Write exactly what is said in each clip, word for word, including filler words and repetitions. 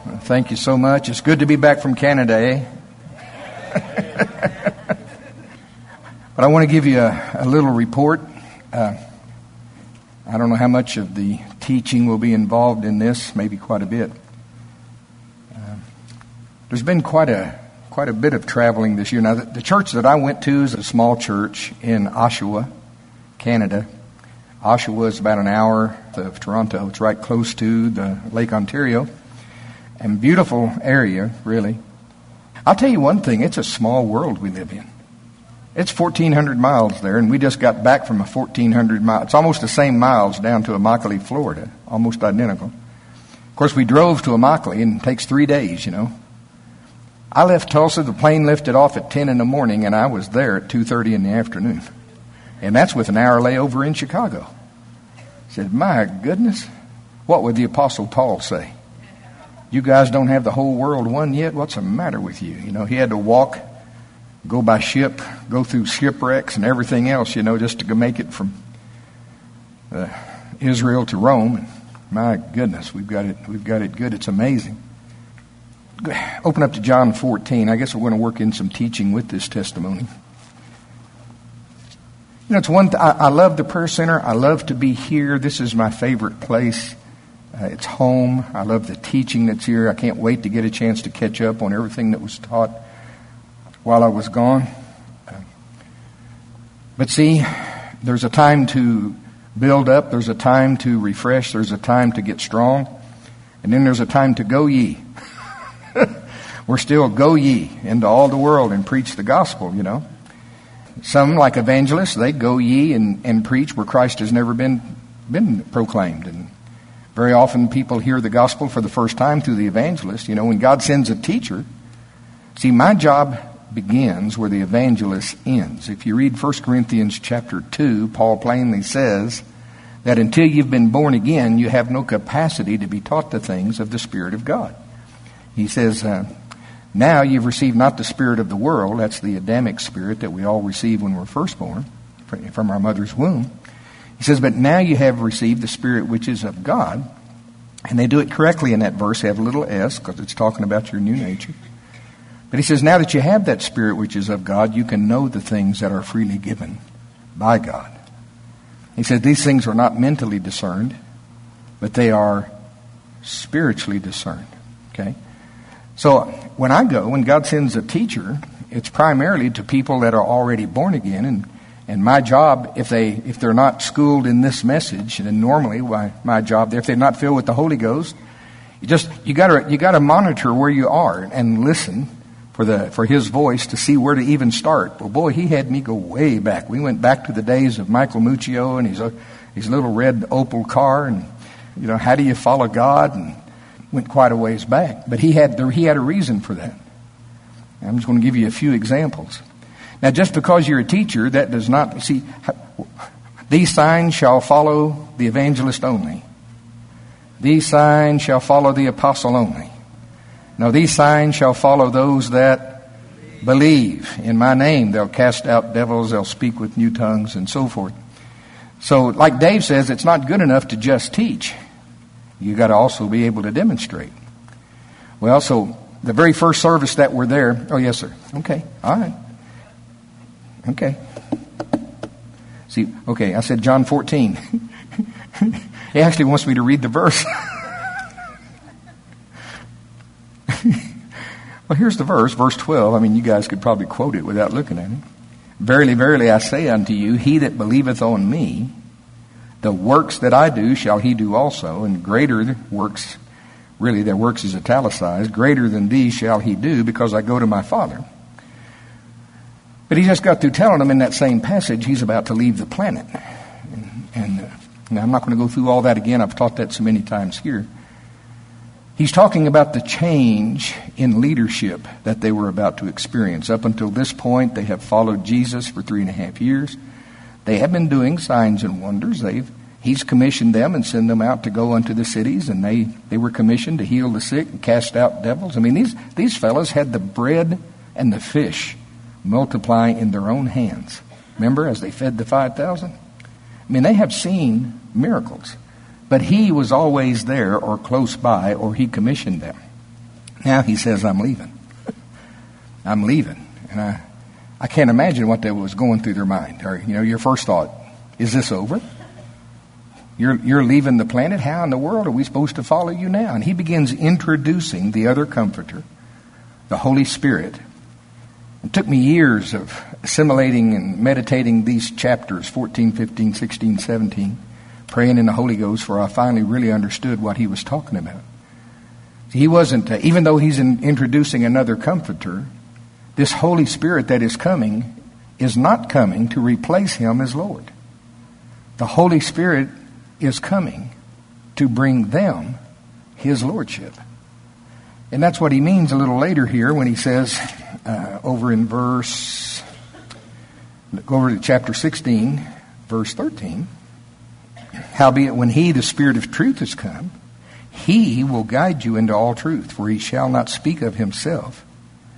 Thank you so much. It's good to be back from Canada, eh? But I want to give you a, a little report. Uh, I don't know how much of the teaching will be involved in this, maybe quite a bit. Uh, there's been quite a quite a bit of traveling this year. Now, the, the church that I went to is a small church in Oshawa, Canada. Oshawa is about an hour of Toronto. It's right close to the Lake Ontario. And beautiful area, really. I'll tell you one thing, it's a small world we live in. It's fourteen hundred miles there, and we just got back from a fourteen hundred mile. It's almost the same miles down to Immokalee, Florida, almost identical. Of course, we drove to Immokalee, and it takes three days, you know. I left Tulsa, the plane lifted off at ten in the morning, and I was there at two thirty in the afternoon. And that's with an hour layover in Chicago. I said, my goodness, what would the Apostle Paul say? You guys don't have the whole world won yet? What's the matter with you? You know, he had to walk, go by ship, go through shipwrecks and everything else, you know, just to make it from uh, Israel to Rome. And my goodness, we've got it. We've got it good. It's amazing. Open up to John fourteen. I guess we're going to work in some teaching with this testimony. You know, it's one. Th- I, I love the prayer center. I love to be here. This is my favorite place. Uh, it's home. I love the teaching that's here. I can't wait to get a chance to catch up on everything that was taught while I was gone. Uh, but see, there's a time to build up. There's a time to refresh. There's a time to get strong. And then there's a time to go ye. We're still go ye into all the world and preach the gospel, you know. Some, like evangelists, they go ye and, and preach where Christ has never been been proclaimed. And very often people hear the gospel for the first time through the evangelist. You know, when God sends a teacher, see, my job begins where the evangelist ends. If you read First Corinthians chapter two, Paul plainly says that until you've been born again, you have no capacity to be taught the things of the Spirit of God. He says, uh, now you've received not the spirit of the world, that's the Adamic spirit that we all receive when we're first born, from our mother's womb. He says, but now you have received the Spirit which is of God. And they do it correctly in that verse. They have a little s because it's talking about your new nature. But he says, now that you have that Spirit which is of God, you can know the things that are freely given by God. He says, these things are not mentally discerned, but they are spiritually discerned. Okay? So when I go, when God sends a teacher, it's primarily to people that are already born again. And, and my job, if, they, if they're not schooled in this message, then normally my, my job, if they're not filled with the Holy Ghost, you just you got you got to monitor where you are and listen for the for His voice to see where to even start. Well, boy, He had me go way back. We went back to the days of Michael Muccio and his his little red Opel car, and you know, how do you follow God? And went quite a ways back, but he had he had a reason for that. I'm just going to give you a few examples. Now, just because you're a teacher, that does not see. These signs shall follow the evangelist only. These signs shall follow the apostle only. No, these signs shall follow those that believe in my name. They'll cast out devils. They'll speak with new tongues, and so forth. So, like Dave says, it's not good enough to just teach. You got to also be able to demonstrate. Well, so the very first service that we're there. Oh, yes, sir. Okay. All right. Okay. See, okay, I said John fourteen. He actually wants me to read the verse. Well, here's the verse, verse twelve. I mean, you guys could probably quote it without looking at it. Verily, verily, I say unto you, he that believeth on me, the works that I do shall he do also, and greater works, really their works is italicized, greater than these shall he do, because I go to my Father. But he just got through telling them in that same passage he's about to leave the planet. And, and uh, now I'm not going to go through all that again. I've taught that so many times here. He's talking about the change in leadership that they were about to experience. Up until this point, they have followed Jesus for three and a half years. They have been doing signs and wonders. They've He's commissioned them and sent them out to go unto the cities, and they, they were commissioned to heal the sick and cast out devils. I mean, these, these fellows had the bread and the fish multiply in their own hands. Remember, as they fed the five thousand? I mean, they have seen miracles. But he was always there or close by, or he commissioned them. Now he says, I'm leaving. I'm leaving. And I, I can't imagine what that was going through their mind. Or, you know, your first thought, is this over? You're, you're leaving the planet? How in the world are we supposed to follow you now? And he begins introducing the other comforter, the Holy Spirit. It took me years of assimilating and meditating these chapters, fourteen, fifteen, sixteen, seventeen, praying in the Holy Ghost, for I finally really understood what he was talking about. He wasn't, uh, even though he's in, introducing another comforter, this Holy Spirit that is coming is not coming to replace him as Lord. The Holy Spirit is coming to bring them his lordship. And that's what he means a little later here when he says, uh, over in verse, go over to chapter sixteen, verse thirteen, howbeit when he, the Spirit of truth, is come, he will guide you into all truth, for he shall not speak of himself.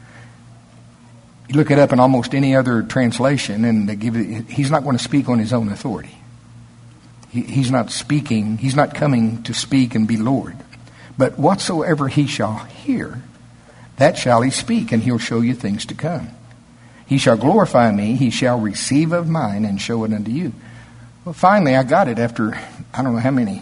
You look it up in almost any other translation, and they give it, he's not going to speak on his own authority. He, he's not speaking, he's not coming to speak and be Lord. But whatsoever he shall hear, that shall he speak, and he'll show you things to come. He shall glorify me, he shall receive of mine, and show it unto you. Well, finally, I got it after, I don't know how many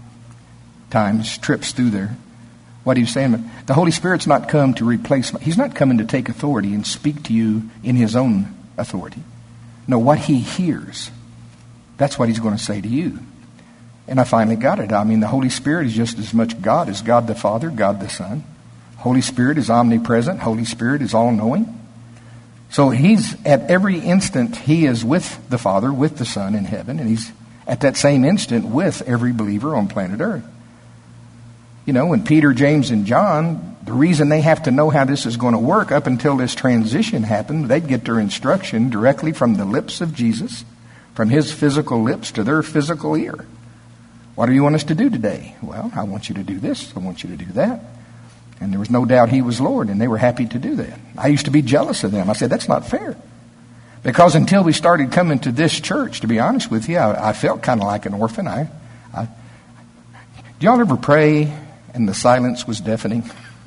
times, trips through there. What he was saying, the Holy Spirit's not come to replace, he's not coming to take authority and speak to you in his own authority. No, what he hears, that's what he's going to say to you. And I finally got it. I mean, the Holy Spirit is just as much God as God the Father, God the Son. Holy Spirit is omnipresent. Holy Spirit is all-knowing. So he's, at every instant, he is with the Father, with the Son in heaven, and he's at that same instant with every believer on planet Earth. You know, when Peter, James, and John, the reason they have to know how this is going to work up until this transition happened, they'd get their instruction directly from the lips of Jesus, from his physical lips to their physical ear. What do you want us to do today? Well, I want you to do this. I want you to do that. And there was no doubt he was Lord, and they were happy to do that. I used to be jealous of them. I said, that's not fair. Because until we started coming to this church, to be honest with you, I, I felt kind of like an orphan. I, I, do y'all ever pray and the silence was deafening?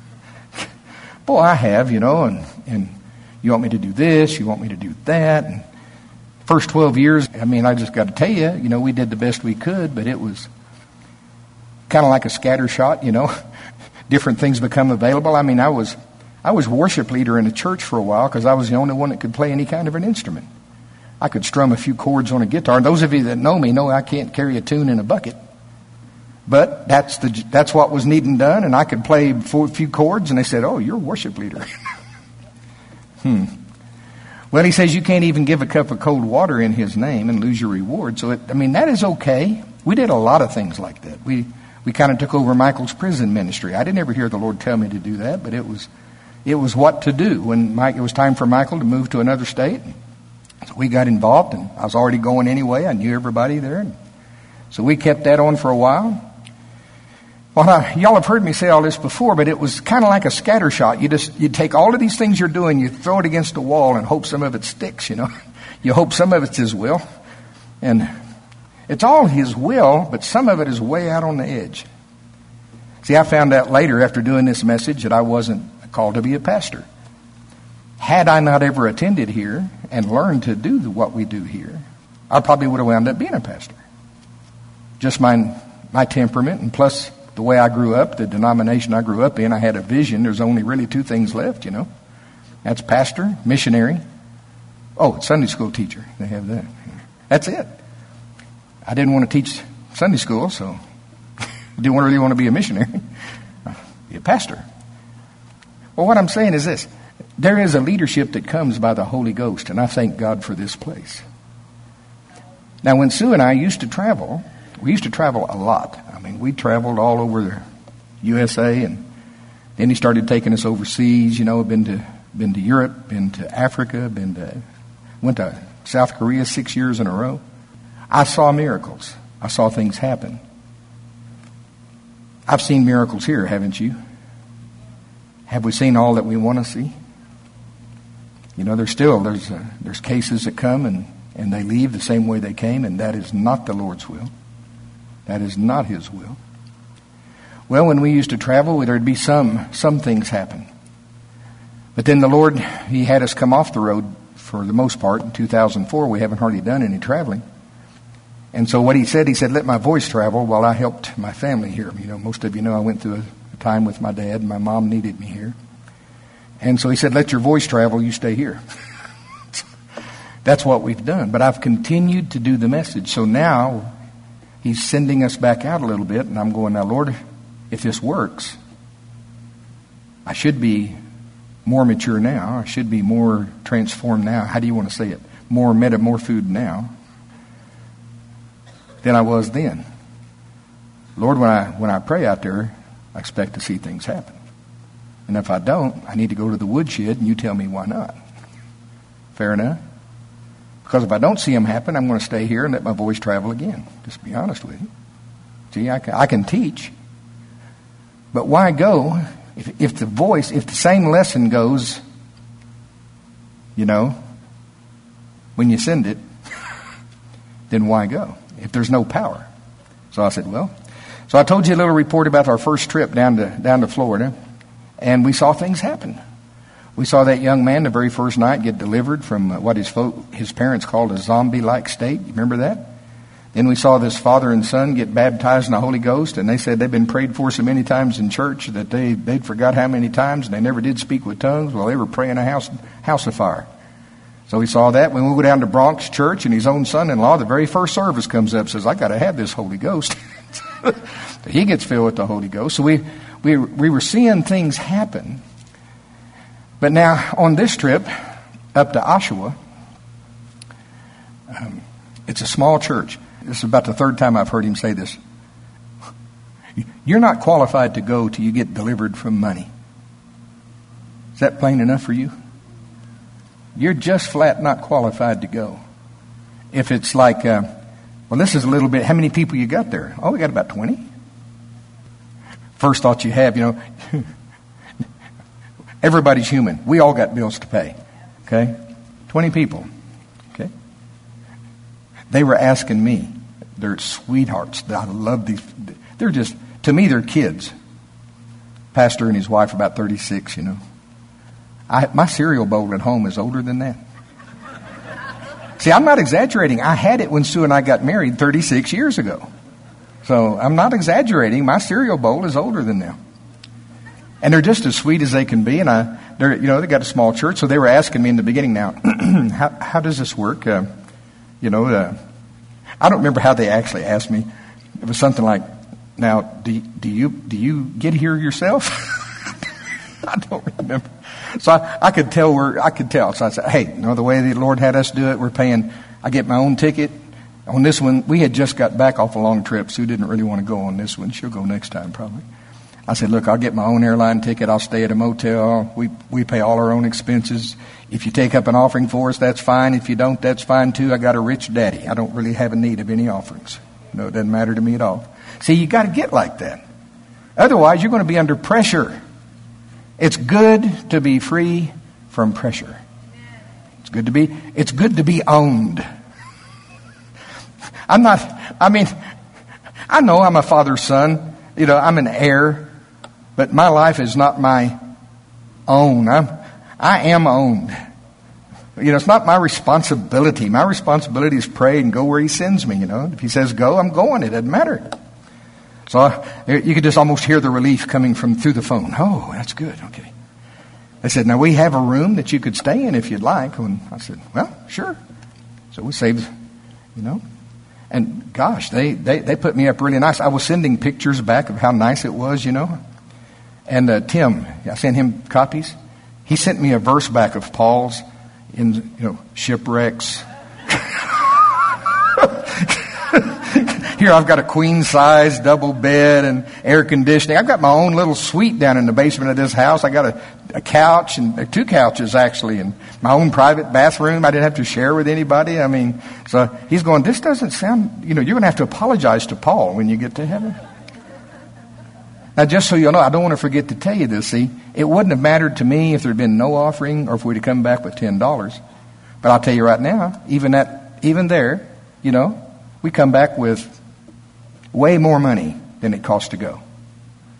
Boy, I have, you know, and, and you want me to do this, you want me to do that. And first twelve years, I mean, I just got to tell you, you know, we did the best we could, but it was kind of like a scatter shot, you know. Different things become available. I mean, I was I was worship leader in a church for a while because I was the only one that could play any kind of an instrument. I could strum a few chords on a guitar. And those of you that know me know I can't carry a tune in a bucket. But that's the that's what was needing done, and I could play a few chords, and they said, oh, you're a worship leader. hmm. Well, he says you can't even give a cup of cold water in his name and lose your reward. So, it, I mean, that is okay. We did a lot of things like that. We we kind of took over Michael's prison ministry. I didn't ever hear the Lord tell me to do that, but it was it was what to do. When Mike, it was time for Michael to move to another state, so we got involved, and I was already going anyway. I knew everybody there. And so we kept that on for a while. Well, I, y'all have heard me say all this before, but it was kind of like a scatter shot. You just, you take all of these things you're doing, you throw it against the wall and hope some of it sticks, you know. You hope some of it's his will. And it's all his will, but some of it is way out on the edge. See, I found out later after doing this message that I wasn't called to be a pastor. Had I not ever attended here and learned to do what we do here, I probably would have wound up being a pastor. Just my, my temperament, and plus the way I grew up, the denomination I grew up in, I had a vision. There's only really two things left, you know. That's pastor, missionary. Oh, Sunday school teacher. They have that. That's it. I didn't want to teach Sunday school, so I didn't really want to be a missionary. Be a pastor. Well, what I'm saying is this. There is a leadership that comes by the Holy Ghost, and I thank God for this place. Now, when Sue and I used to travel, we used to travel a lot. I mean, we traveled all over the U S A, and then he started taking us overseas. You know, been to been to Europe, been to Africa, been to went to South Korea six years in a row. I saw miracles. I saw things happen. I've seen miracles here, haven't you? Have we seen all that we want to see? You know, there's still there's uh, there's cases that come and and they leave the same way they came, and that is not the Lord's will. That is not his will. Well, when we used to travel, there'd be some, some things happen. But then the Lord, He had us come off the road for the most part. In two thousand four, we haven't hardly done any traveling. And so what He said, He said, let my voice travel while I helped my family here. You know, most of you know I went through a, a time with my dad, and my mom needed me here. And so He said, let your voice travel, you stay here. That's what we've done. But I've continued to do the message. So now He's sending us back out a little bit, and I'm going, now, Lord, if this works, I should be more mature now. I should be more transformed now. How do you want to say it? More metamorphosed now than I was then. Lord, when I when I pray out there, I expect to see things happen. And if I don't, I need to go to the woodshed, and you tell me why not. Fair enough? Because if I don't see them happen, I'm going to stay here and let my voice travel again. Just be honest with you. See, I can, I can teach. But why go if, if the voice, if the same lesson goes, you know, when you send it, then why go if there's no power? So I said, well, so I told you a little report about our first trip down to down to Florida, and we saw things happen. We saw that young man the very first night get delivered from what his fo- his parents called a zombie-like state. You remember that? Then we saw this father and son get baptized in the Holy Ghost, and they said they'd been prayed for so many times in church that they, they'd forgot how many times, and they never did speak with tongues while they were praying a house, house of fire. So we saw that. When we go down to Bronx Church, and his own son-in-law, the very first service comes up and says, I got to have this Holy Ghost. He gets filled with the Holy Ghost. So we, we, we were seeing things happen. But now, on this trip up to Oshawa, um, it's a small church. This is about the third time I've heard him say this. You're not qualified to go till you get delivered from money. Is that plain enough for you? You're just flat not qualified to go. If it's like, uh, well, this is a little bit, how many people you got there? Oh, we got about twenty. First thought you have, you know, everybody's human. We all got bills to pay. Okay? twenty people. Okay? They were asking me. They're sweethearts. I love these. They're just, to me, they're kids. Pastor and his wife, about thirty-six, you know. I, my cereal bowl at home is older than that. See, I'm not exaggerating. I had it when Sue and I got married thirty-six years ago. So I'm not exaggerating. My cereal bowl is older than them. And they're just as sweet as they can be. And I, they're, you know, they got a small church. So they were asking me in the beginning now, how, how does this work? Uh, you know, uh, I don't remember how they actually asked me. It was something like, now, do, do you do you get here yourself? I don't remember. So I, I could tell where I could tell. So I said, hey, you know, the way the Lord had us do it, we're paying. I get my own ticket. On this one, we had just got back off a long trip. Sue didn't really want to go on this one. She'll go next time probably. I said, look, I'll get my own airline ticket. I'll stay at a motel. We we pay all our own expenses. If you take up an offering for us, that's fine. If you don't, that's fine too. I got a rich daddy. I don't really have a need of any offerings. No, it doesn't matter to me at all. See, you got to get like that. Otherwise, you're going to be under pressure. It's good to be free from pressure. It's good to be, it's good to be owned. I'm not, I mean, I know I'm a father's son. You know, I'm an heir. But my life is not my own. I'm, I am owned. You know, it's not my responsibility. My responsibility is pray and go where He sends me, you know. If He says go, I'm going. It doesn't matter. So I, you could just almost hear the relief coming from through the phone. Oh, that's good. Okay. They said, now we have a room that you could stay in if you'd like. And I said, well, sure. So we saved, you know. And gosh, they, they, they put me up really nice. I was sending pictures back of how nice it was, you know. And uh, Tim, I sent him copies. He sent me a verse back of Paul's in, you know, shipwrecks. Here I've got a queen size double bed and air conditioning. I've got my own little suite down in the basement of this house. I got a, a couch and uh, two couches actually, and my own private bathroom. I didn't have to share with anybody. I mean, so he's going, this doesn't sound, you know, you're going to have to apologize to Paul when you get to heaven. Now, just so you know, I don't want to forget to tell you this. See, it wouldn't have mattered to me if there had been no offering or if we'd have come back with ten dollars. But I'll tell you right now, even at, even there, you know, we come back with way more money than it cost to go.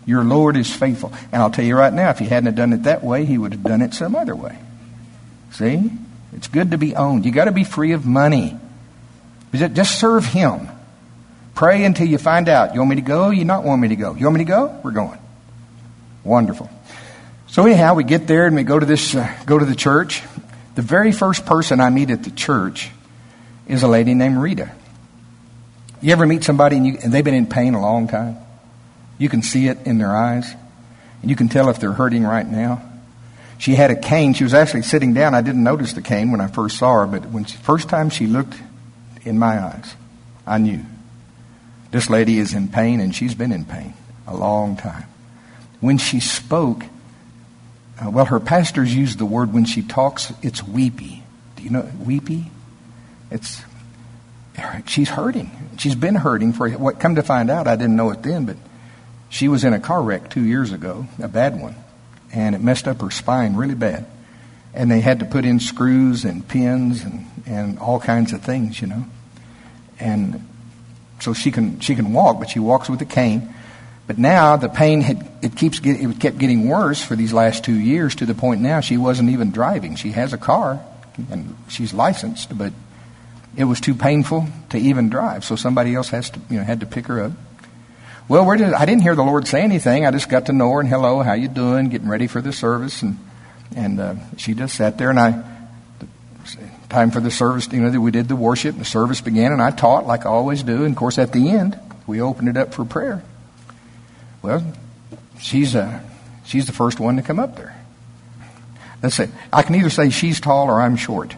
Your Lord is faithful. And I'll tell you right now, if he hadn't have done it that way, he would have done it some other way. See? It's good to be owned. You got to be free of money. Just serve him. Pray until you find out. You want me to go? You not want me to go? You want me to go? We're going. Wonderful. So anyhow, we get there and we go to this, uh, go to the church. The very first person I meet at the church is a lady named Rita. You ever meet somebody and, you, and they've been in pain a long time? You can see it in their eyes. And you can tell if they're hurting right now. She had a cane. She was actually sitting down. I didn't notice the cane when I first saw her, but when she, first time she looked in my eyes, I knew. This lady is in pain, and she's been in pain a long time. When she spoke, uh, well, her pastors used the word when she talks, it's weepy. Do you know weepy? It's she's hurting. She's been hurting for what. Come to find out, I didn't know it then, but she was in a car wreck two years ago, a bad one, and it messed up her spine really bad. And they had to put in screws and pins and, and all kinds of things, you know. And so she can she can walk, but she walks with a cane. But now the pain had it keeps get, it kept getting worse for these last two years to the point now she wasn't even driving. She has a car and she's licensed, but it was too painful to even drive. So somebody else has to you know had to pick her up. Well, where did I didn't hear the Lord say anything. I just got to know her and hello, how you doing? Getting ready for the service, and and uh, she just sat there and I. Time for the service, you know, we did the worship, and the service began, and I taught like I always do. And of course, at the end, we opened it up for prayer. Well, she's uh, she's the first one to come up there. Let's say I can either say she's tall or I'm short.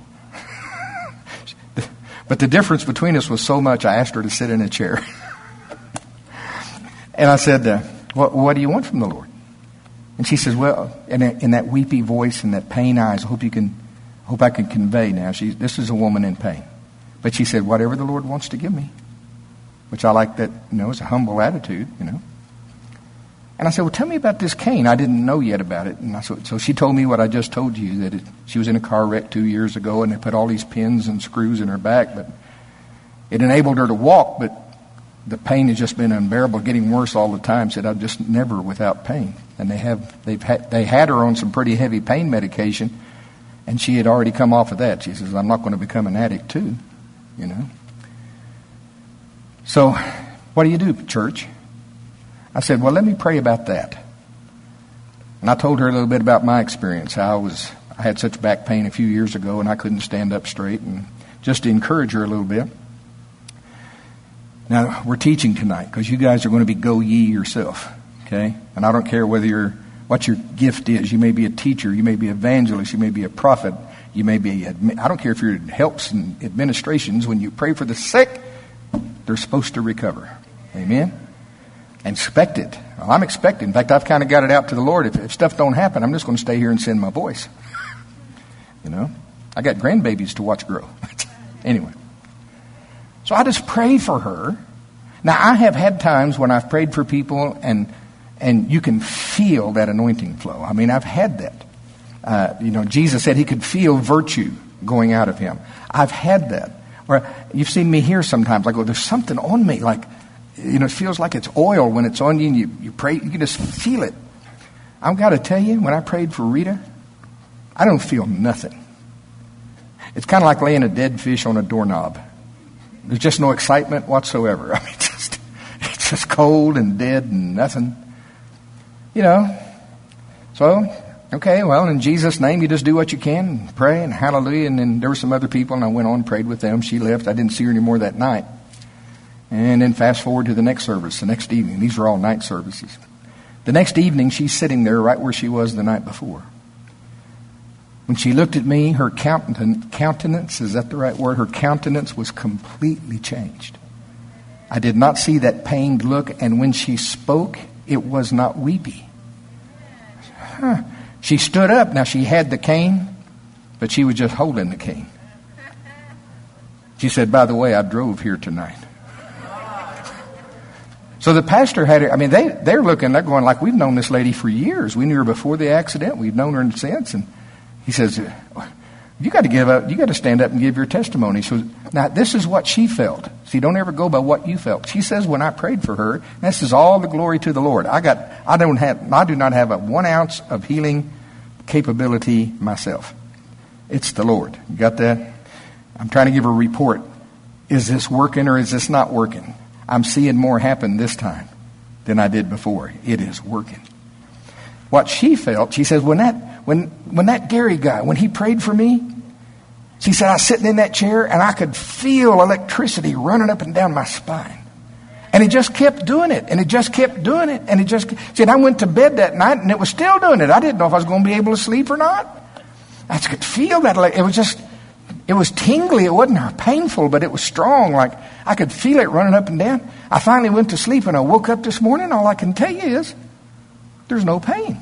But the difference between us was so much. I asked her to sit in a chair, and I said, uh, "What what do you want from the Lord?" And she says, "Well," in, a, in that weepy voice and that pain eyes, I hope you can. Hope I can convey now. She, this is a woman in pain. But she said, whatever the Lord wants to give me. Which I like that, you know, it's a humble attitude, you know. And I said, well, tell me about this cane. I didn't know yet about it. And I said, so she told me what I just told you, that it, she was in a car wreck two years ago and they put all these pins and screws in her back. But it enabled her to walk, but the pain has just been unbearable, getting worse all the time. Said, I'm just never without pain. And they have, they've had, they had her on some pretty heavy pain medication. And she had already come off of that. She says, I'm not going to become an addict too, you know. So, what do you do, church? I said, well, let me pray about that. And I told her a little bit about my experience, how I was, I had such back pain a few years ago and I couldn't stand up straight, and just to encourage her a little bit. Now, we're teaching tonight because you guys are going to be go ye yourself, okay? And I don't care whether you're what your gift is. You may be a teacher. You may be an evangelist. You may be a prophet. You may be, I don't care if you're in helps and administrations. When you pray for the sick, they're supposed to recover. Amen? And expect it. Well, I'm expecting. In fact, I've kind of got it out to the Lord. If, if stuff don't happen, I'm just going to stay here and send my voice. You know? I got grandbabies to watch grow. Anyway. So I just pray for her. Now, I have had times when I've prayed for people and And you can feel that anointing flow. I mean, I've had that. Uh, you know, Jesus said he could feel virtue going out of him. I've had that. Or you've seen me here sometimes. Like, oh, there's something on me. Like, you know, it feels like it's oil when it's on you and you, you pray. You can just feel it. I've got to tell you, when I prayed for Rita, I don't feel nothing. It's kind of like laying a dead fish on a doorknob. There's just no excitement whatsoever. I mean, just it's just cold and dead and nothing. You know, so, okay, well, in Jesus' name, you just do what you can, and pray, and hallelujah. And then there were some other people, and I went on and prayed with them. She left. I didn't see her anymore that night. And then fast forward to the next service, the next evening. These were all night services. The next evening, she's sitting there right where she was the night before. When she looked at me, her countenance, is that the right word? Her countenance was completely changed. I did not see that pained look, and when she spoke, it was not weepy. Huh. She stood up. Now, she had the cane, but she was just holding the cane. She said, by the way, I drove here tonight. So the pastor had her, I mean, they, they're looking, they're going like, we've known this lady for years. We knew her before the accident. We've known her since. And he says, you got to give up, you got to stand up and give your testimony. So now this is what she felt. See, don't ever go by what you felt. She says when I prayed for her, this is all the glory to the Lord. I got, I don't have, I do not have a one ounce of healing capability myself. It's the Lord. You got that? I'm trying to give her a report. Is this working or is this not working? I'm seeing more happen this time than I did before. It is working. What she felt, she says, when that, when, when that Gary guy, when he prayed for me, she said, I was sitting in that chair and I could feel electricity running up and down my spine. And he just kept doing it. And he just kept doing it. And he just, she said, I went to bed that night and it was still doing it. I didn't know if I was going to be able to sleep or not. I just could feel that. It was just, it was tingly. It wasn't painful, but it was strong. Like I could feel it running up and down. I finally went to sleep and I woke up this morning. All I can tell you is there's no pain.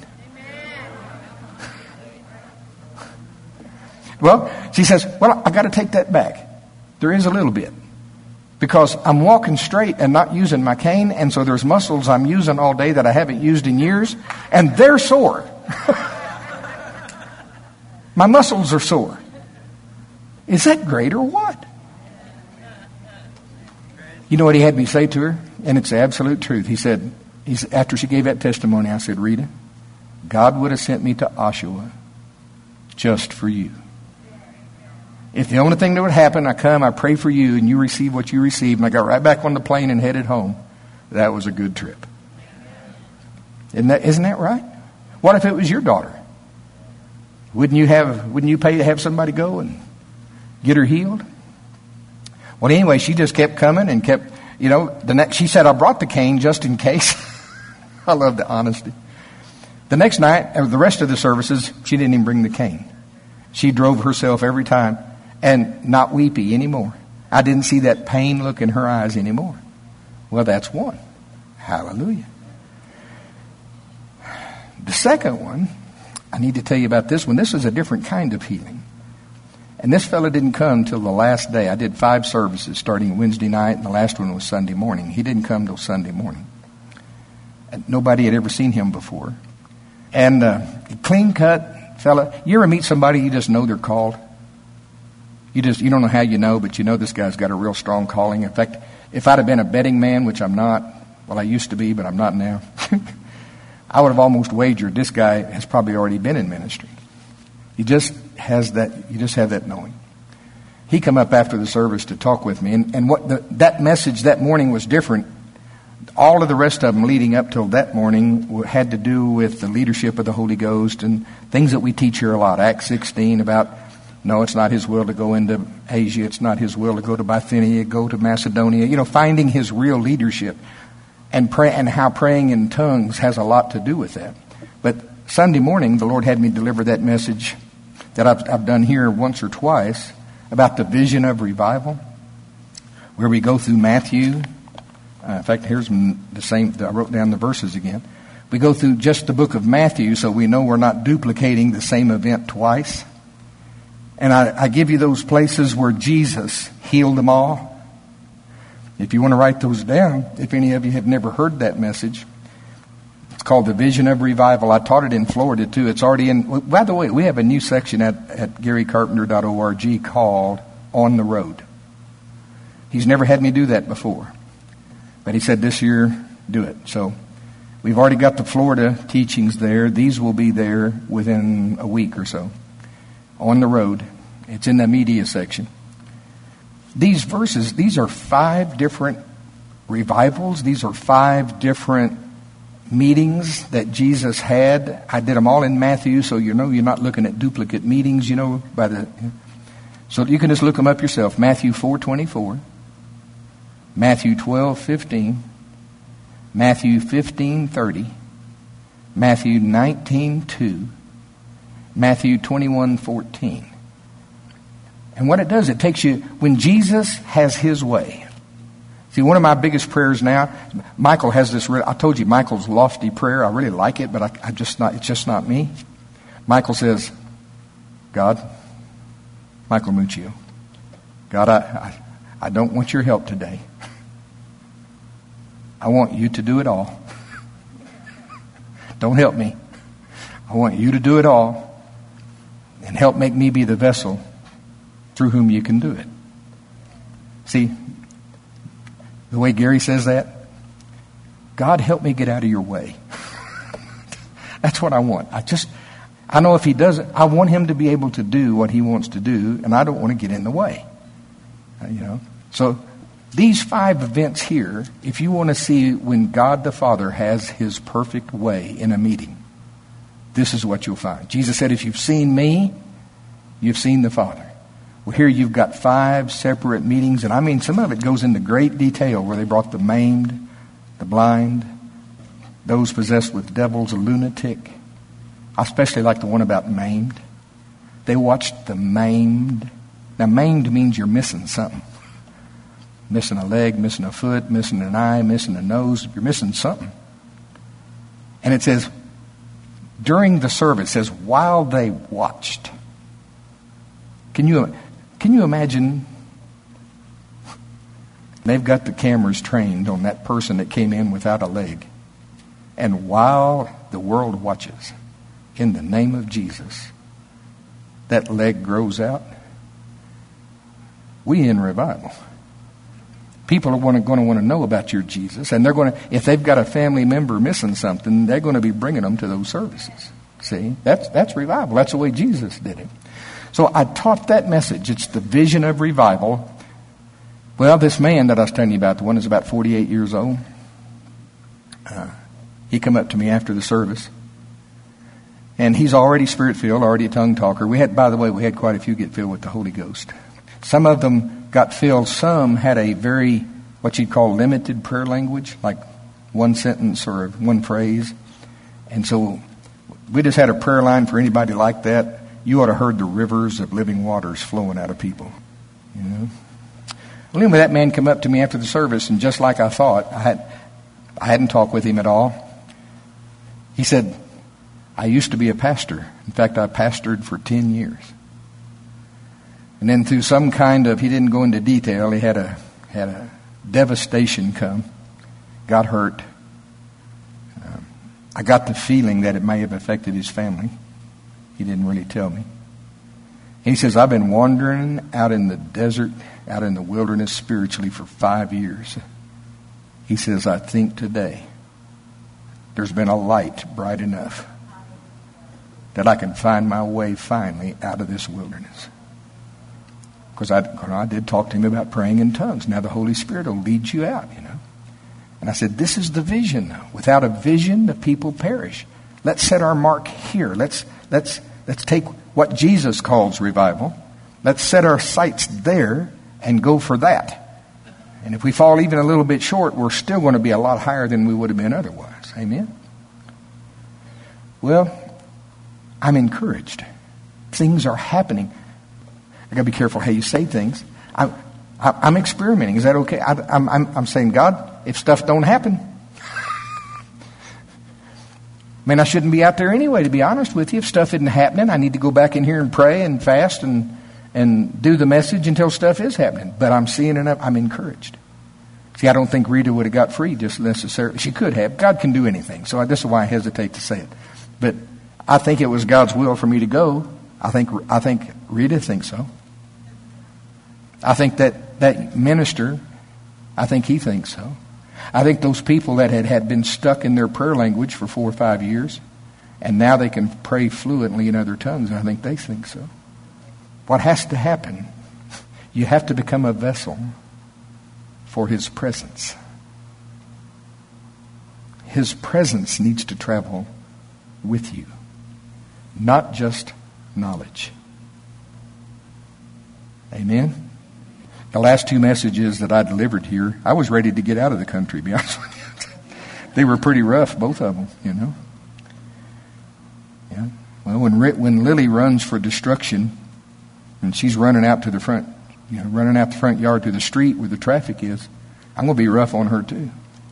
Well, she says, well, I got to take that back. There is a little bit. Because I'm walking straight and not using my cane, and so there's muscles I'm using all day that I haven't used in years, and they're sore. My muscles are sore. Is that great or what? You know what he had me say to her? And it's the absolute truth. He said, he's, after she gave that testimony, I said, Rita, God would have sent me to Oshawa just for you. If the only thing that would happen, I come, I pray for you, and you receive what you received, and I got right back on the plane and headed home, that was a good trip. Isn't that, isn't that right? What if it was your daughter? Wouldn't you have, wouldn't you pay to have somebody go and get her healed? Well, anyway, she just kept coming and kept, you know, the next, she said, I brought the cane just in case. I love the honesty. The next night, or the rest of the services, she didn't even bring the cane. She drove herself every time. And not weepy anymore. I didn't see that pain look in her eyes anymore. Well, that's one. Hallelujah. The second one, I need to tell you about this one. This is a different kind of healing. And this fellow didn't come till the last day. I did five services starting Wednesday night, and the last one was Sunday morning. He didn't come till Sunday morning. And nobody had ever seen him before. And uh, clean cut fella. You ever meet somebody you just know they're called? You just, you don't know how you know, but you know this guy's got a real strong calling. In fact, if I'd have been a betting man, which I'm not, well, I used to be, but I'm not now, I would have almost wagered this guy has probably already been in ministry. He just has that, you just have that knowing. He come up after the service to talk with me, and, and what the, that message that morning was different. All of the rest of them leading up till that morning had to do with the leadership of the Holy Ghost and things that we teach here a lot. Acts sixteen about, no, it's not his will to go into Asia. It's not his will to go to Bithynia, go to Macedonia. You know, finding his real leadership and pray, and how praying in tongues has a lot to do with that. But Sunday morning, the Lord had me deliver that message that I've, I've done here once or twice about the vision of revival, where we go through Matthew. Uh, in fact, here's the same. I wrote down the verses again. We go through just the book of Matthew so we know we're not duplicating the same event twice. And I, I give you those places where Jesus healed them all. If you want to write those down, if any of you have never heard that message, it's called The Vision of Revival. I taught it in Florida too. It's already in, by the way, we have a new section at, at gary carpenter dot org called On the Road. He's never had me do that before. But he said this year, do it. So we've already got the Florida teachings there. These will be there within a week or so. On the Road. It's in the media section. These verses, these are five different revivals. These are five different meetings that Jesus had. I did them all in Matthew, so you know you're not looking at duplicate meetings, you know, by the. So you can just look them up yourself. Matthew four twenty-four, Matthew twelve fifteen, Matthew fifteen thirty, Matthew nineteen two, Matthew twenty-one fourteen. And what it does, it takes you, when Jesus has his way. See, one of my biggest prayers now, Michael has this, I told you Michael's lofty prayer. I really like it, but I, I just not, it's just not me. Michael says, God, Michael Muccio, God, I, I, I don't want your help today. I want you to do it all. Don't help me. I want you to do it all and help make me be the vessel through whom you can do it. See, The way Gary says that, God, help me get out of your way. That's what I want. I just, I know if he doesn't, I want him to be able to do what he wants to do, and I don't want to get in the way. Uh, you know, so these five events here, if you want to see when God the Father has his perfect way in a meeting, this is what you'll find. Jesus said, if you've seen me, you've seen the Father. Well, here you've got five separate meetings, and I mean, some of it goes into great detail where they brought the maimed, the blind, those possessed with devils, a lunatic. I especially like the one about maimed. They watched the maimed. Now, maimed means you're missing something. Missing a leg, missing a foot, missing an eye, missing a nose. You're missing something. And it says, during the service, it says, while they watched. Can you, can you imagine? They've got the cameras trained on that person that came in without a leg. And while the world watches, in the name of Jesus, that leg grows out. We in revival. People are going to want to know about your Jesus, and they're going to, if they've got a family member missing something, they're going to be bringing them to those services. See, that's that's revival. That's the way Jesus did it. So I taught that message. It's the vision of revival. Well, this man that I was telling you about, the one that's about forty-eight years old, uh, he come up to me after the service, and he's already spirit-filled, already a tongue talker. We had, by the way, we had quite a few get filled with the Holy Ghost. Some of them got filled. Some had a very, what you'd call limited prayer language, like one sentence or one phrase. And so we just had a prayer line for anybody like that. You ought to heard the rivers of living waters flowing out of people. You know. Well, anyway, that man came up to me after the service, and just like I thought, I had, I hadn't talked with him at all. He said, I used to be a pastor. In fact, I pastored for ten years. And then through some kind of, he didn't go into detail, he had a had a devastation come, got hurt. Um, I got the feeling that it may have affected his family. He didn't really tell me. He says, I've been wandering out in the desert, out in the wilderness spiritually for five years. He says, I think today there's been a light bright enough that I can find my way finally out of this wilderness. Because I, I did talk to him about praying in tongues. Now the Holy Spirit will lead you out, you know. And I said, this is the vision. Without a vision, the people perish. Let's set our mark here. Let's let's let's take what Jesus calls revival. Let's set our sights there and go for that. And if we fall even a little bit short, we're still going to be a lot higher than we would have been otherwise. Amen? Well, I'm encouraged. Things are happening. I got to be careful how you say things. I, I, I'm experimenting. Is that okay? I, I'm, I'm, I'm saying, God, if stuff don't happen, man, I shouldn't be out there anyway, to be honest with you. If stuff isn't happening, I need to go back in here and pray and fast and and do the message until stuff is happening. But I'm seeing enough. I'm encouraged. See, I don't think Rita would have got free just necessarily. She could have. God can do anything. So this is why I hesitate to say it. But I think it was God's will for me to go. I think I think Rita thinks so. I think that that minister, I think he thinks so. I think those people that had, had been stuck in their prayer language for four or five years, and now they can pray fluently in other tongues, I think they think so. What has to happen? You have to become a vessel for His presence. His presence needs to travel with you, not just knowledge. Amen? The last two messages that I delivered here, I was ready to get out of the country, to be honest with you. They were pretty rough, both of them, you know. Yeah. Well, when when Lily runs for destruction, and she's running out to the front, you know, running out the front yard to the street where the traffic is, I'm going to be rough on her too.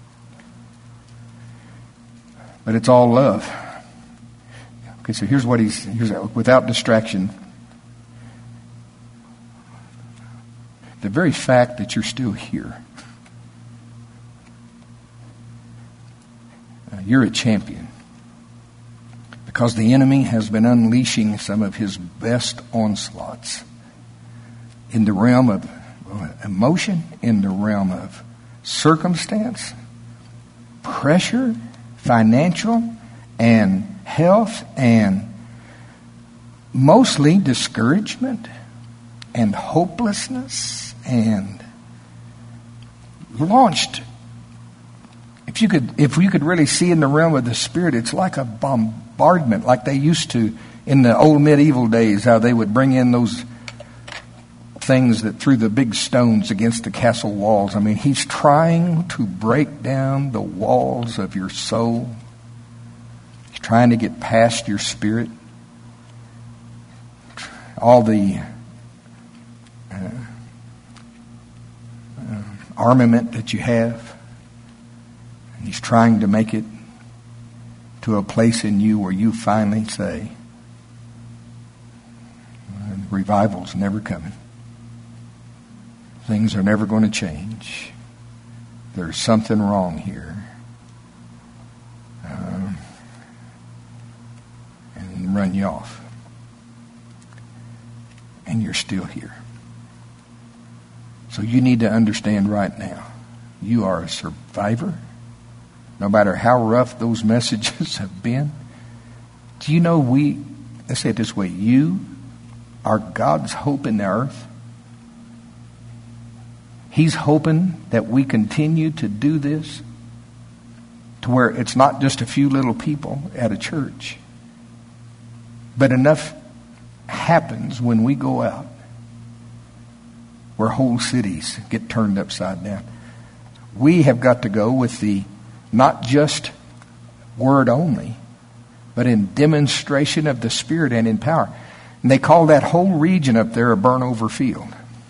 But it's all love. Okay, so here's what he's, here's without distraction. The very fact that you're still here, uh, you're a champion. Because the enemy has been unleashing some of his best onslaughts in the realm of well, emotion, in the realm of circumstance, pressure, financial, and health, and mostly discouragement and hopelessness, and launched. If you could, if you could really see in the realm of the Spirit, it's like a bombardment, like they used to in the old medieval days, how they would bring in those things that threw the big stones against the castle walls. I mean, he's trying to break down the walls of your soul. He's trying to get past your spirit. All the uh, uh, armament that you have. And he's trying to make it to a place in you where you finally say, revival's never coming. Things are never going to change. There's something wrong here. Um, and run you off. And you're still here. So you need to understand right now, you are a survivor. No matter how rough those messages have been. Do you know we, let's say it this way, you are God's hope in the earth. He's hoping that we continue to do this to where it's not just a few little people at a church, but enough happens when we go out where whole cities get turned upside down. We have got to go with the not just word only, but in demonstration of the Spirit and in power. And they call that whole region up there a burn-over field.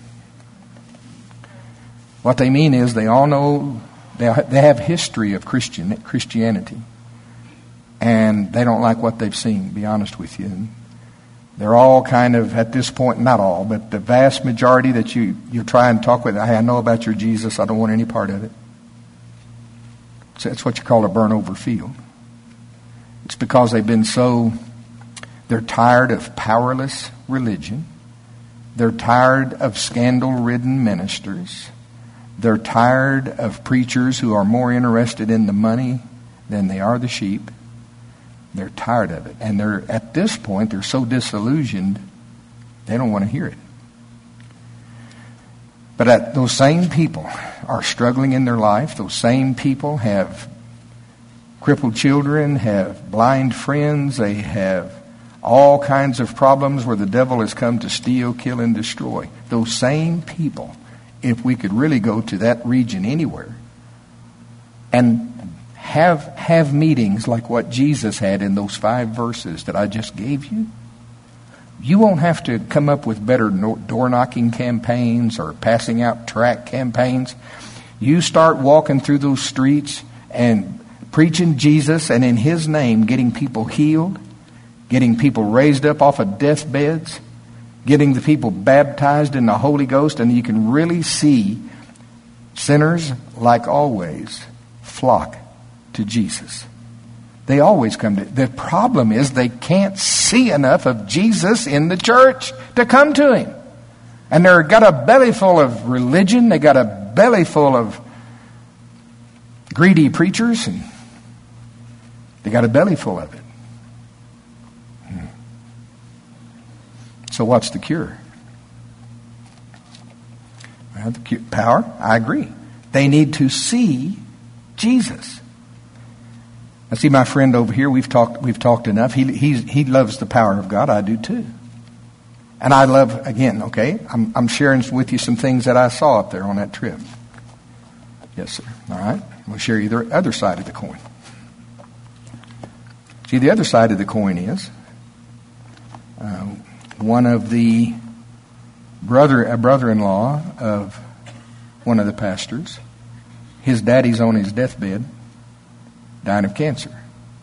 What they mean is they all know, they they have history of Christian Christianity. And they don't like what they've seen, to be honest with you. And they're all kind of, at this point, not all, but the vast majority that you, you try and talk with, hey, I know about your Jesus, I don't want any part of it. So that's what you call a burn-over field. It's because they've been so, they're tired of powerless religion. They're tired of scandal-ridden ministers. They're tired of preachers who are more interested in the money than they are the sheep. They're tired of it. And they're at this point, they're so disillusioned, they don't want to hear it. But at, those same people are struggling in their life. Those same people have crippled children, have blind friends. They have all kinds of problems where the devil has come to steal, kill, and destroy. Those same people, if we could really go to that region anywhere and have have meetings like what Jesus had in those five verses that I just gave you, you won't have to come up with better door-knocking campaigns or passing out tract campaigns. You start walking through those streets and preaching Jesus, and in His name getting people healed, getting people raised up off of deathbeds, getting the people baptized in the Holy Ghost, and you can really see sinners, like always, flock to Jesus. They always come to. The problem is they can't see enough of Jesus in the church to come to Him. And they've got a belly full of religion. They got a belly full of greedy preachers, and they got a belly full of it. So what's the cure? Well, the cure, power, I agree. They need to see Jesus. I see my friend over here. We've talked. We've talked enough. He he's, he loves the power of God. I do too. And I love, again. Okay, I'm I'm sharing with you some things that I saw up there on that trip. Yes, sir. All right. We'll share you the other side of the coin. See, the other side of the coin is uh, one of the brother a brother-in-law of one of the pastors. His daddy's on his deathbed, dying of cancer.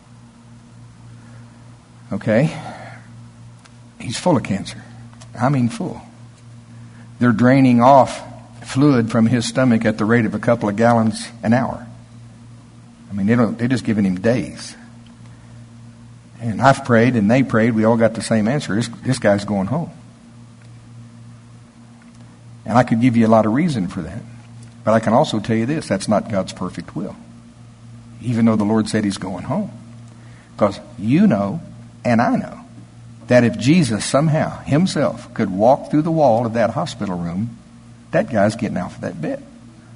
Okay? He's full of cancer. I mean full. They're draining off fluid from his stomach at the rate of a couple of gallons an hour. I mean, they don't, they're just giving him days. And I've prayed and they prayed. We all got the same answer. This, this guy's going home. And I could give you a lot of reason for that. But I can also tell you this, that's not God's perfect will. Even though the Lord said he's going home. Because you know, and I know, that if Jesus somehow, himself, could walk through the wall of that hospital room, that guy's getting out of that bed.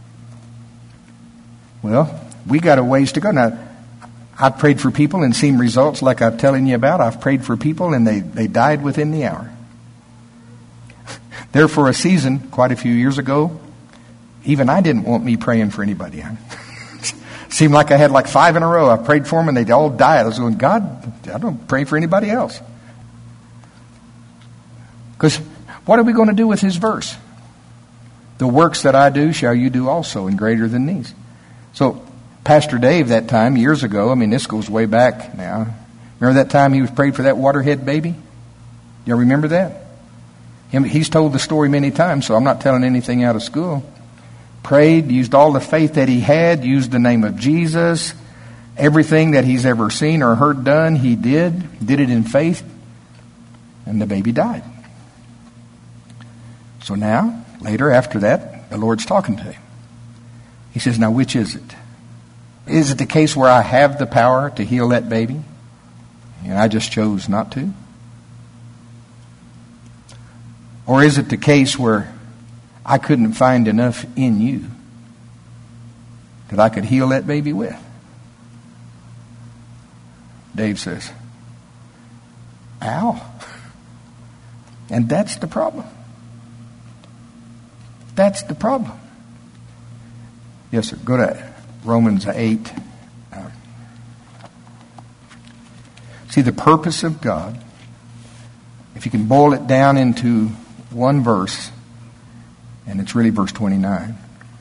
Well, we got a ways to go. Now, I've prayed for people and seen results like I'm telling you about. I've prayed for people and they, they died within the hour. There for a season, quite a few years ago, even I didn't want me praying for anybody. Seemed like I had like five in a row. I prayed for them and they all died. I was going, God, I don't pray for anybody else. Because what are we going to do with his verse? The works that I do shall you do also, and greater than these. So Pastor Dave that time, years ago, I mean this goes way back now. Remember that time he was prayed for that waterhead baby? You remember that? Him, he's told the story many times, so I'm not telling anything out of school. Prayed, used all the faith that he had, used the name of Jesus. Everything that he's ever seen or heard done, he did. Did it in faith. And the baby died. So now, later after that, the Lord's talking to him. He says, now which is it? Is it the case where I have the power to heal that baby, and I just chose not to? Or is it the case where I couldn't find enough in you that I could heal that baby with? Dave says, ow. And that's the problem. That's the problem. Yes, sir. Go to Romans eight. Uh, see, the purpose of God, if you can boil it down into one verse, and it's really verse twenty-nine.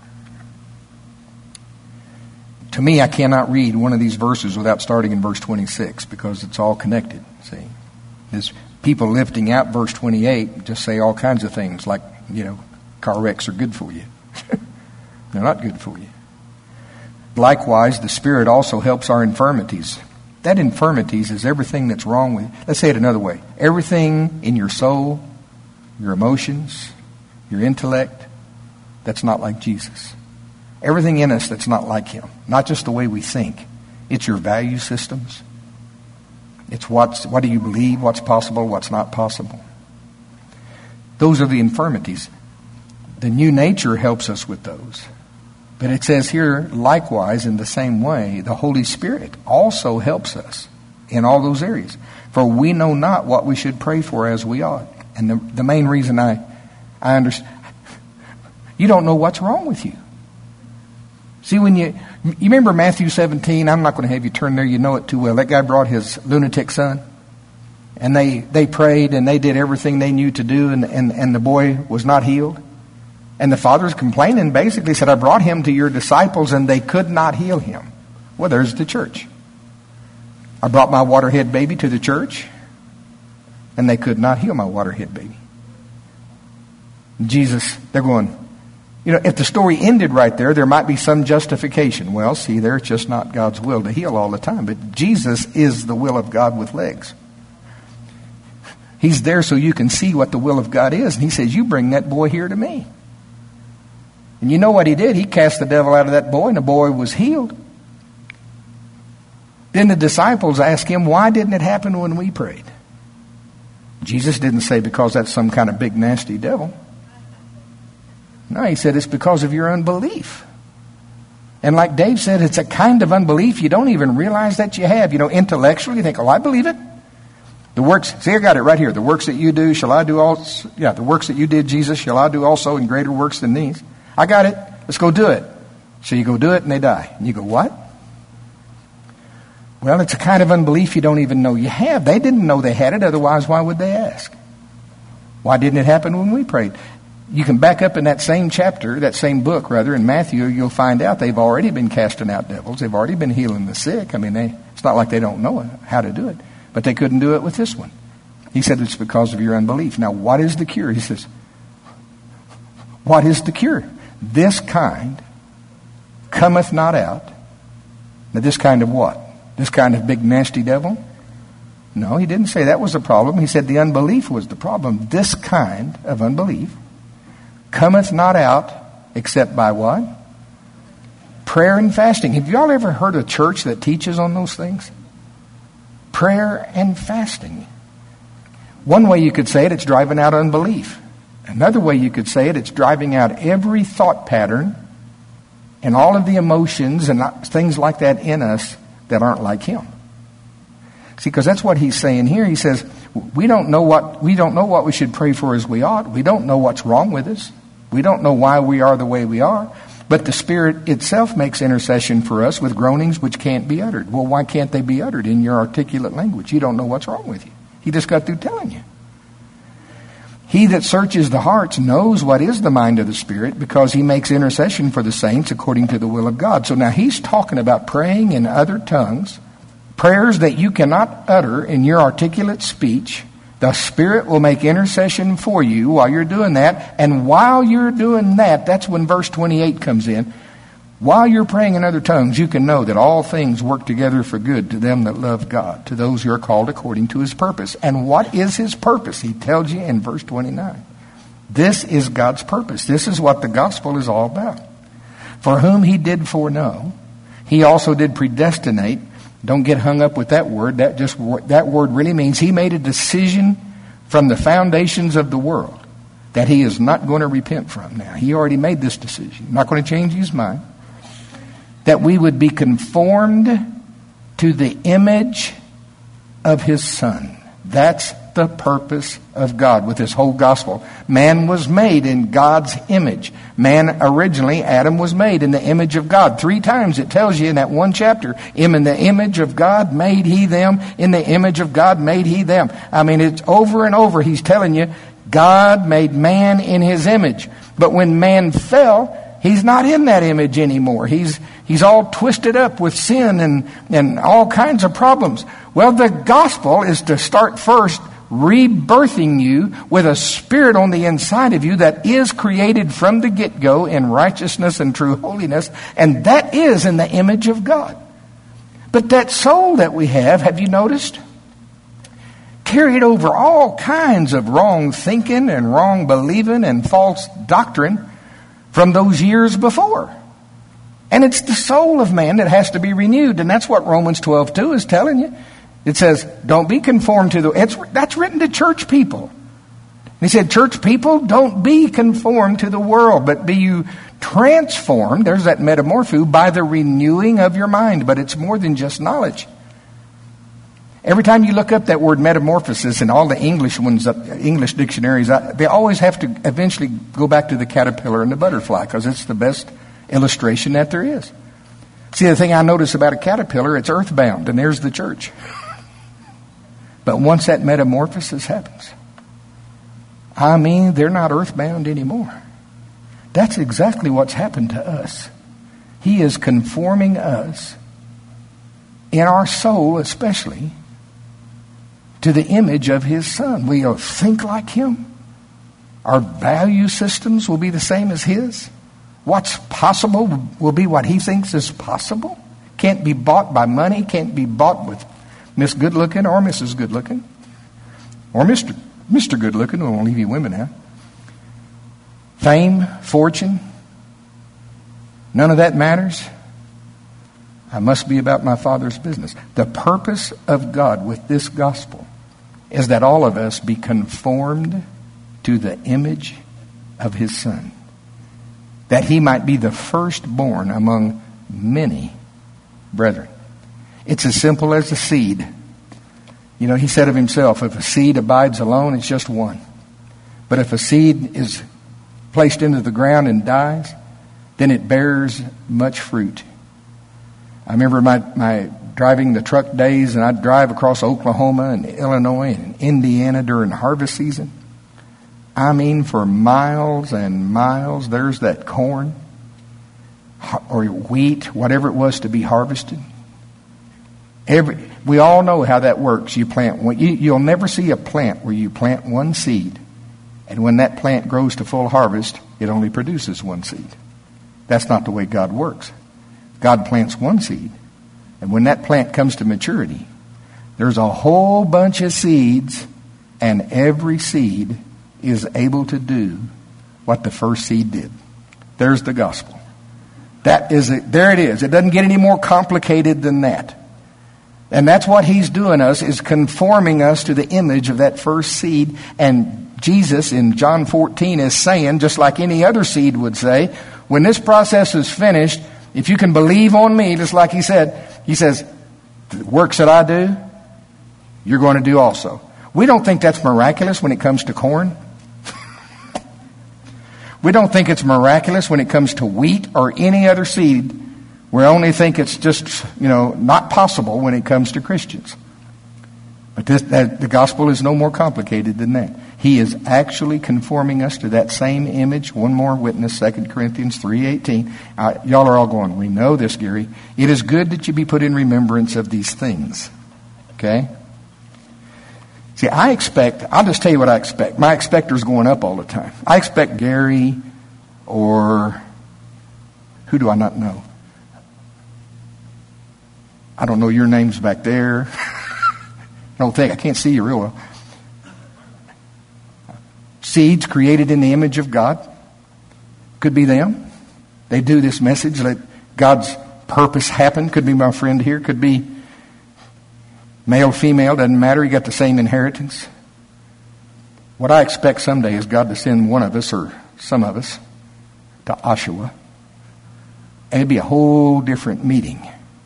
To me, I cannot read one of these verses without starting in verse twenty-six, because it's all connected. See, there's people lifting out verse twenty-eight just say all kinds of things like, you know, car wrecks are good for you. They're not good for you. Likewise, the Spirit also helps our infirmities. That infirmities is everything that's wrong with you. Let's say it another way. Everything in your soul, your emotions, your intellect, that's not like Jesus. Everything in us that's not like him. Not just the way we think. It's your value systems. It's what's, what do you believe, what's possible, what's not possible. Those are the infirmities. The new nature helps us with those. But it says here, likewise, in the same way, the Holy Spirit also helps us in all those areas. For we know not what we should pray for as we ought. And the, the main reason I, I understand, you don't know what's wrong with you. See, when you, you remember Matthew seventeen, I'm not going to have you turn there, you know it too well. That guy brought his lunatic son. And they, they prayed and they did everything they knew to do, and, and, and the boy was not healed. And the father's complaining, basically said, I brought him to your disciples and they could not heal him. Well, there's the church. I brought my waterhead baby to the church and they could not heal my waterhead baby. Jesus, they're going, you know, if the story ended right there, there might be some justification. Well, see, there, it's just not God's will to heal all the time. But Jesus is the will of God with legs. He's there so you can see what the will of God is. And he says, you bring that boy here to me. And you know what he did? He cast the devil out of that boy and the boy was healed. Then the disciples asked him, why didn't it happen when we prayed? Jesus didn't say because that's some kind of big nasty devil. No, he said it's because of your unbelief. And like Dave said, it's a kind of unbelief you don't even realize that you have. You know, intellectually you think, oh, I believe it. The works, see, I got it right here. The works that you do, shall I do also? Yeah, the works that you did, Jesus, shall I do also, in greater works than these? I got it. Let's go do it. So you go do it and they die. And you go, what? Well, it's a kind of unbelief you don't even know you have. They didn't know they had it. Otherwise, why would they ask? Why didn't it happen when we prayed? You can back up in that same chapter, that same book, rather, in Matthew, you'll find out they've already been casting out devils. They've already been healing the sick. I mean, they, it's not like they don't know how to do it. But they couldn't do it with this one. He said it's because of your unbelief. Now, what is the cure? He says, what is the cure? This kind cometh not out. Now, this kind of what? This kind of big nasty devil? No, he didn't say that was the problem. He said the unbelief was the problem. This kind of unbelief cometh not out except by what? Prayer and fasting. Have y'all ever heard a church that teaches on those things? Prayer and fasting. One way you could say it, it's driving out unbelief. Another way you could say it, it's driving out every thought pattern and all of the emotions and things like that in us that aren't like Him. See, because that's what He's saying here. He says, we don't know what we don't know what we should pray for as we ought. We don't know what's wrong with us. We don't know why we are the way we are. But the Spirit itself makes intercession for us with groanings which can't be uttered. Well, why can't they be uttered in your articulate language? You don't know what's wrong with you. He just got through telling you. He that searches the hearts knows what is the mind of the Spirit, because He makes intercession for the saints according to the will of God. So now He's talking about praying in other tongues, prayers that you cannot utter in your articulate speech. The Spirit will make intercession for you while you're doing that. And while you're doing that, that's when verse twenty-eight comes in. While you're praying in other tongues, you can know that all things work together for good to them that love God, to those who are called according to His purpose. And what is His purpose? He tells you in verse twenty-nine. This is God's purpose. This is what the gospel is all about. For whom He did foreknow, He also did predestinate. Don't get hung up with that word. That just that word really means He made a decision from the foundations of the world that He is not going to repent from. Now, He already made this decision. Not going to change His mind. That we would be conformed to the image of His Son. That's the purpose of God with this whole gospel. Man was made in God's image. Man originally, Adam was made in the image of God. Three times it tells you in that one chapter, in the image of God made He them. In the image of God made He them. I mean, it's over and over He's telling you, God made man in His image. But when man fell, He's not in that image anymore. He's he's all twisted up with sin and, and all kinds of problems. Well, the gospel is to start first rebirthing you with a spirit on the inside of you that is created from the get-go in righteousness and true holiness, and that is in the image of God. But that soul that we have, have you noticed? Carried over all kinds of wrong thinking and wrong believing and false doctrine from those years before. And it's the soul of man that has to be renewed. And that's what Romans twelve two is telling you. It says, don't be conformed to the... It's, that's written to church people. He said, church people, don't be conformed to the world, but be you transformed, there's that metamorpho, by the renewing of your mind. But it's more than just knowledge. Every time you look up that word metamorphosis in all the English ones, English dictionaries, they always have to eventually go back to the caterpillar and the butterfly, because it's the best illustration that there is. See, the thing I notice about a caterpillar, it's earthbound, and there's the church. But once that metamorphosis happens, I mean, they're not earthbound anymore. That's exactly what's happened to us. He is conforming us, in our soul especially, to the image of His Son. We'll think like Him. Our value systems will be the same as His. What's possible will be what He thinks is possible. Can't be bought by money. Can't be bought with Miss Good-Looking or Missus Good-Looking. Or Mister Mister Good-Looking. We won't leave you women out. Fame, fortune. None of that matters. I must be about my Father's business. The purpose of God with this gospel is that all of us be conformed to the image of His Son, that He might be the firstborn among many brethren. It's as simple as a seed. You know, He said of Himself, if a seed abides alone, it's just one. But if a seed is placed into the ground and dies, then it bears much fruit. I remember my, my driving the truck days, and I'd drive across Oklahoma and Illinois and Indiana during harvest season. I mean, for miles and miles, there's that corn or wheat, whatever it was to be harvested. Every we all know how that works. You plant one, you, you'll never see a plant where you plant one seed, and when that plant grows to full harvest, it only produces one seed. That's not the way God works. God plants one seed, and when that plant comes to maturity, there's a whole bunch of seeds, and every seed is able to do what the first seed did. There's the gospel. That is it. There it is. It doesn't get any more complicated than that. And that's what he's doing us, is conforming us to the image of that first seed. And Jesus in John fourteen is saying, just like any other seed would say, when this process is finished, if you can believe on me, just like he said, he says, the works that I do, you're going to do also. We don't think that's miraculous when it comes to corn. We don't think it's miraculous when it comes to wheat or any other seed. We only think it's just, you know, not possible when it comes to Christians. But this, that, the gospel is no more complicated than that. He is actually conforming us to that same image. One more witness, Second Corinthians three eighteen. Uh, y'all are all going, we know this, Gary. It is good that you be put in remembrance of these things. Okay? See, I expect, I'll just tell you what I expect. My expector's going up all the time. I expect Gary or who do I not know? I don't know your names back there. I don't think, I can't see you real well. Seeds created in the image of God. Could be them. They do this message, let God's purpose happen. Could be my friend here. Could be male, female, doesn't matter. You got the same inheritance. What I expect someday is God to send one of us or some of us to Oshawa. And it'd be a whole different meeting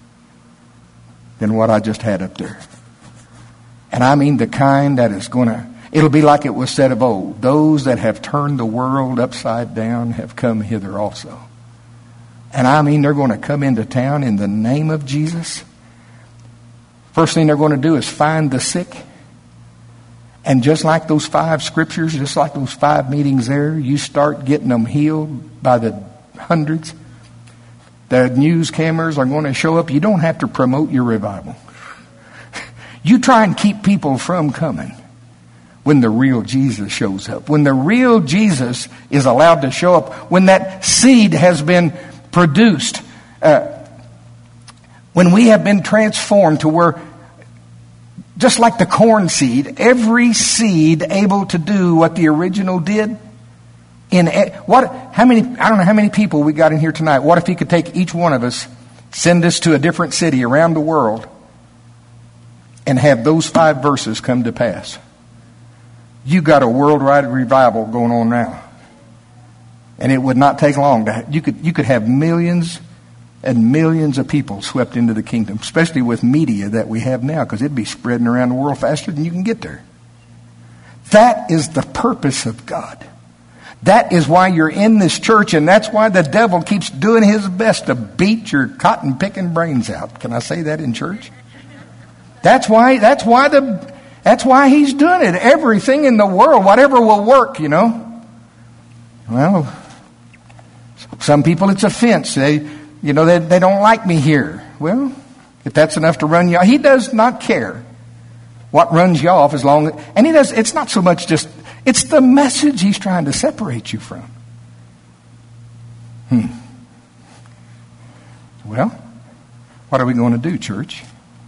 than what I just had up there. And I mean the kind that is going to, it'll be like it was said of old. Those that have turned the world upside down have come hither also. And I mean they're going to come into town in the name of Jesus. First thing they're going to do is find the sick. And just like those five scriptures, just like those five meetings there, you start getting them healed by the hundreds. The news cameras are going to show up. You don't have to promote your revival. You try and keep people from coming when the real Jesus shows up. When the real Jesus is allowed to show up. When that seed has been produced. Uh, when we have been transformed to where, just like the corn seed, every seed able to do what the original did. In what? How many? I don't know how many people we got in here tonight. What if he could take each one of us, send us to a different city around the world, and have those five verses come to pass? You got a worldwide revival going on now, and it would not take long to. You could you could have millions and millions of people swept into the kingdom, especially with media that we have now, because it'd be spreading around the world faster than you can get there. That is the purpose of God. That is why you're in this church, and that's why the devil keeps doing his best to beat your cotton-picking brains out. Can I say that in church? That's why, that's why the, that's why he's doing it. Everything in the world, whatever will work, you know. Well, some people it's offense. They, you know, they, they don't like me here. Well, if that's enough to run you off, he does not care what runs you off as long as, and he does, it's not so much just, it's the message he's trying to separate you from. Hmm. Well, what are we going to do, church?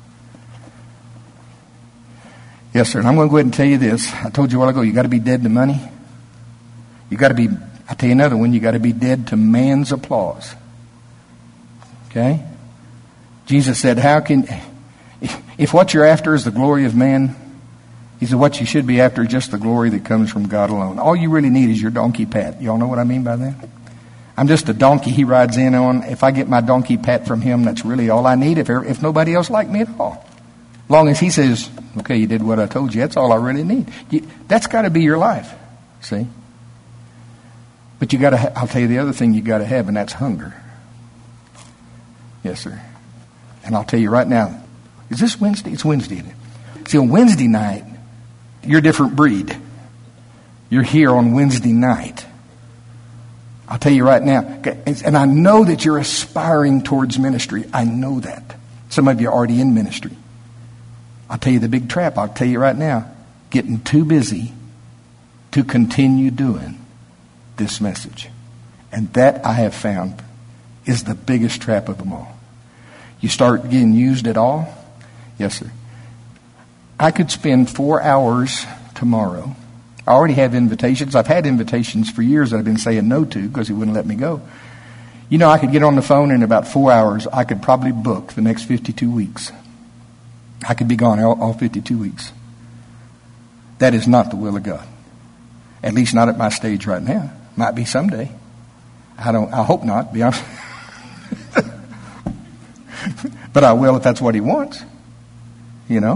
Yes, sir. And I'm going to go ahead and tell you this. I told you a while ago, you got to be dead to money. You got to be, I'll tell you another one, you got to be dead to man's applause. Okay? Jesus said, how can, if, if what you're after is the glory of man, he said, what you should be after is just the glory that comes from God alone. All you really need is your donkey pat. Y'all know what I mean by that? I'm just a donkey he rides in on. If I get my donkey pat from him, that's really all I need if, if nobody else like me at all. As long as he says, okay, you did what I told you, that's all I really need. You, that's got to be your life, see? But you got to, ha- I'll tell you the other thing you got to have, and that's hunger. Yes, sir. And I'll tell you right now, is this Wednesday? It's Wednesday, isn't it? See, on Wednesday night, you're a different breed. You're here on Wednesday night. I'll tell you right now, and I know that you're aspiring towards ministry. I know that. Some of you are already in ministry. I'll tell you the big trap. I'll tell you right now, getting too busy to continue doing this message. And that I have found is the biggest trap of them all. You start getting used at all? Yes, sir. I could spend four hours tomorrow I already have invitations. I've had invitations for years that I've been saying no to because he wouldn't let me go. You know, I could get on the phone in about four hours. I could probably book the next fifty-two weeks. I could be gone all, all fifty-two weeks. That is not the will of God. At least not at my stage right now. Might be someday. I don't. I hope not, be honest. But I will if that's what he wants. You know?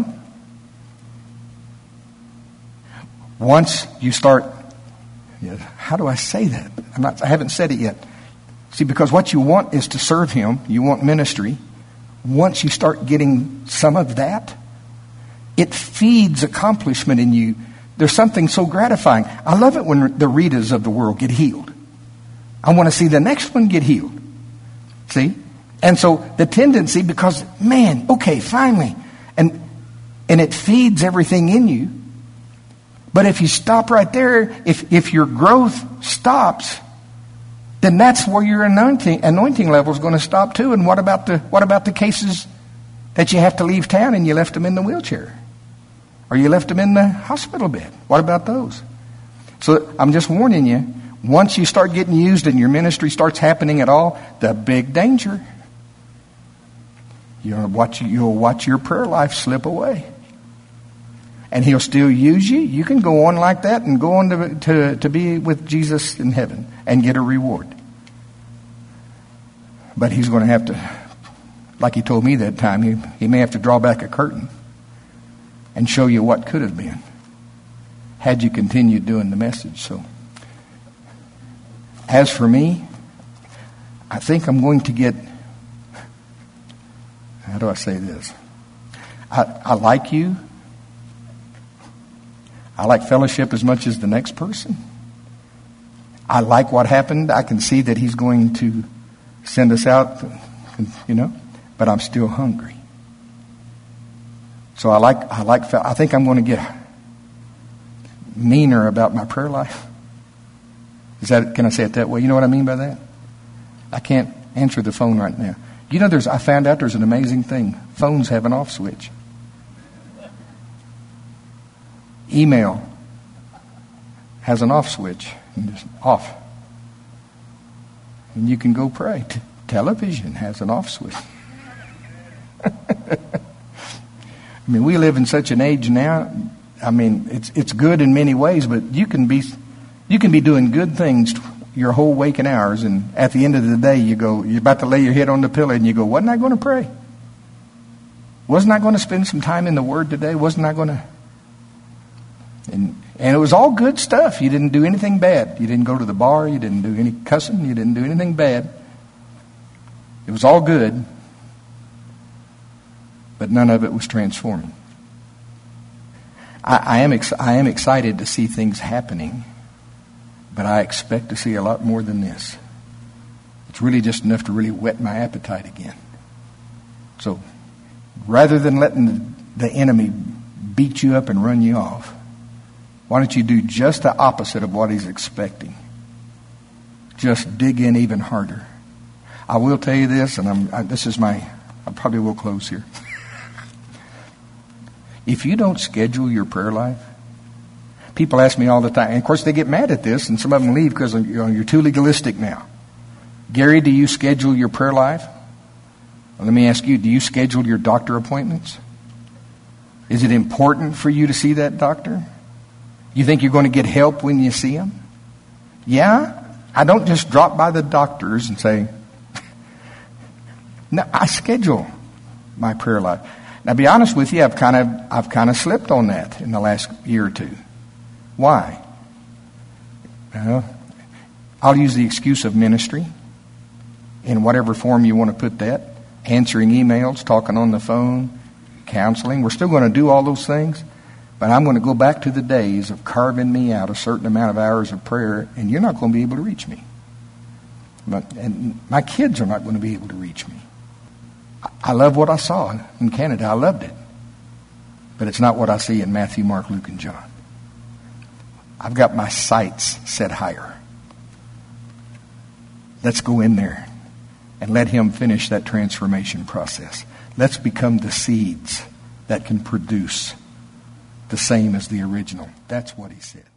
Once you start, yeah, how do I say that? I'm not, I haven't said it yet. See, because what you want is to serve him. You want ministry. Once you start getting some of that, it feeds accomplishment in you. There's something so gratifying. I love it when the Ritas of the world get healed. I want to see the next one get healed. See? And so the tendency, because, man, okay, finally. And, and it feeds everything in you. But if you stop right there, if, if your growth stops, then that's where your anointing anointing level is going to stop too. And what about the what about the cases that you have to leave town and you left them in the wheelchair, or you left them in the hospital bed? What about those? So I'm just warning you. Once you start getting used and your ministry starts happening at all, the big danger. You'll watch you'll watch your prayer life slip away. And he'll still use you. You can go on like that and go on to, to, to be with Jesus in heaven and get a reward. But he's going to have to, like he told me that time, he, he may have to draw back a curtain and show you what could have been had you continued doing the message. So, as for me, I think I'm going to get, how do I say this? I, I like you. I like fellowship as much as the next person. I like what happened. I can see that he's going to send us out, you know, but I'm still hungry. So I like, I like, I think I'm going to get meaner about my prayer life. Is that, can I say it that way? You know what I mean by that? I can't answer the phone right now. You know, there's, I found out there's an amazing thing. Phones have an off switch. Email has an off switch. And just off. And you can go pray. T- television has an off switch. I mean, we live in such an age now. I mean, it's it's good in many ways, but you can be you can be doing good things your whole waking hours, and at the end of the day, you go, you're about to lay your head on the pillow, and you go, wasn't I going to pray? Wasn't I going to spend some time in the Word today? Wasn't I going to? And and it was all good stuff. You didn't do anything bad. You didn't go to the bar. You didn't do any cussing. You didn't do anything bad. It was all good. But none of it was transforming. I, I am ex- I am excited to see things happening. But I expect to see a lot more than this. It's really just enough to really whet my appetite again. So rather than letting the, the enemy beat you up and run you off, why don't you do just the opposite of what he's expecting? Just dig in even harder. I will tell you this, and I'm, I, this is my, I probably will close here. If you don't schedule your prayer life, people ask me all the time, and of course they get mad at this, and some of them leave because you know, you're too legalistic now. Gary, do you schedule your prayer life? Well, let me ask you, do you schedule your doctor appointments? Is it important for you to see that doctor? You think you're going to get help when you see him? Yeah? I don't just drop by the doctors and say, no, I schedule my prayer life. Now, to be honest with you, I've kind of I've kind of slipped on that in the last year or two. Why? Well, I'll use the excuse of ministry in whatever form you want to put that. Answering emails, talking on the phone, counseling. We're still going to do all those things. But I'm going to go back to the days of carving me out a certain amount of hours of prayer, and you're not going to be able to reach me. But, and my kids are not going to be able to reach me. I love what I saw in Canada. I loved it. But it's not what I see in Matthew, Mark, Luke, and John. I've got my sights set higher. Let's go in there and let him finish that transformation process. Let's become the seeds that can produce the same as the original. That's what he said.